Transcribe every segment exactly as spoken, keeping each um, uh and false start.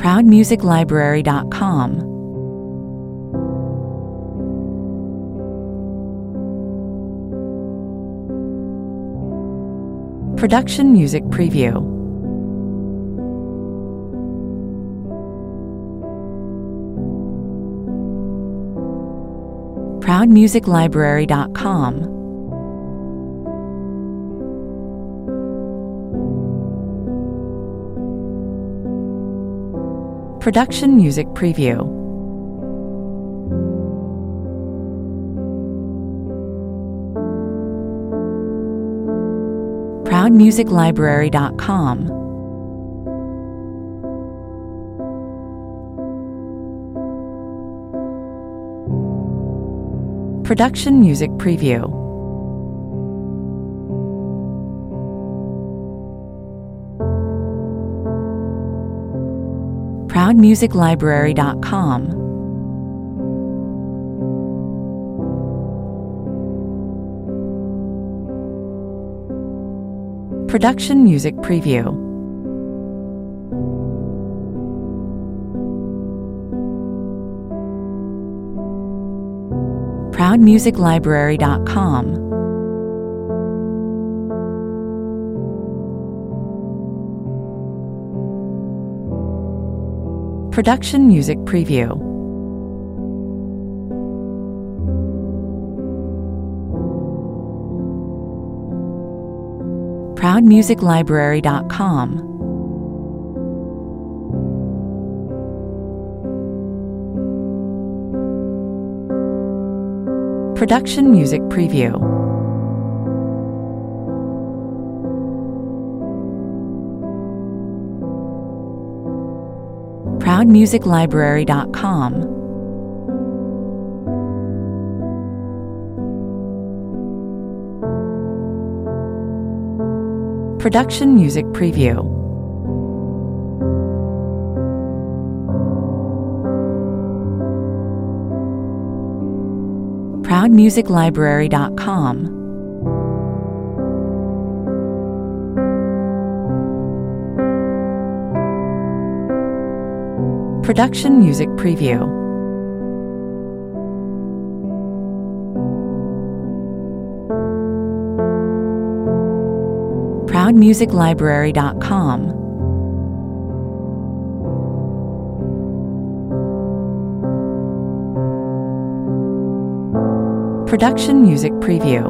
proud music library dot com. Production Music Preview. proud music library dot com. Production Music Preview. proud music library dot com. Production Music Preview. proud music library dot com. Production Music Preview. proud music library dot com. Production Music Preview. proud music library dot com. Production Music Preview. proud music library dot com. Production Music Preview. proud music library dot com. Production Music Preview. proud music library dot com. Production Music Preview.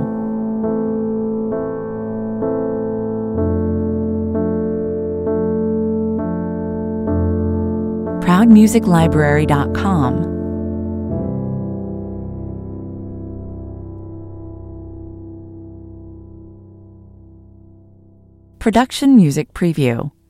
proud music library dot com. Production Music Preview.